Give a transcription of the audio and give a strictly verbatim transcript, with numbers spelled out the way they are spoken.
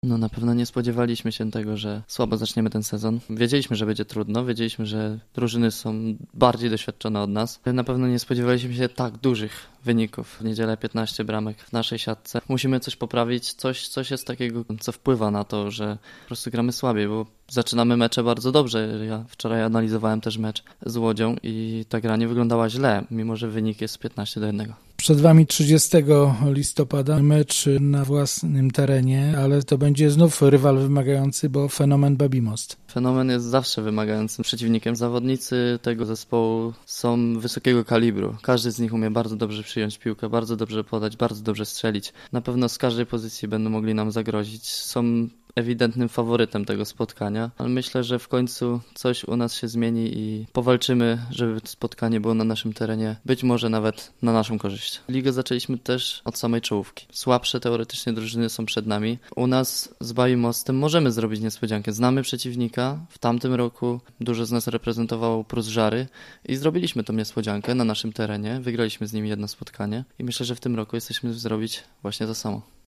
No na pewno nie spodziewaliśmy się tego, że słabo zaczniemy ten sezon. Wiedzieliśmy, że będzie trudno, wiedzieliśmy, że drużyny są bardziej doświadczone od nas. Na pewno nie spodziewaliśmy się tak dużych wyników. W niedzielę piętnaście bramek w naszej siatce. Musimy coś poprawić, coś, coś jest takiego, co wpływa na to, że po prostu gramy słabiej, bo zaczynamy mecze bardzo dobrze. Ja wczoraj analizowałem też mecz z Łodzią i ta gra nie wyglądała źle, mimo że wynik jest piętnaście do jednego. Przed wami trzydziestego listopada mecz na własnym terenie, ale to będzie znów rywal wymagający, bo Fenomen Babimost. Fenomen jest zawsze wymagającym przeciwnikiem. Zawodnicy tego zespołu są wysokiego kalibru. Każdy z nich umie bardzo dobrze przyjąć piłkę, bardzo dobrze podać, bardzo dobrze strzelić. Na pewno z każdej pozycji będą mogli nam zagrozić. Są ewidentnym faworytem tego spotkania, ale myślę, że w końcu coś u nas się zmieni i powalczymy, żeby spotkanie było na naszym terenie, być może nawet na naszą korzyść. Ligę zaczęliśmy też od samej czołówki. Słabsze teoretycznie drużyny są przed nami. U nas z Babimostem możemy zrobić niespodziankę. Znamy przeciwnika. W tamtym roku dużo z nas reprezentowało Prus Żary i zrobiliśmy tą niespodziankę na naszym terenie. Wygraliśmy z nimi jedno spotkanie i myślę, że w tym roku jesteśmy zrobić właśnie to samo.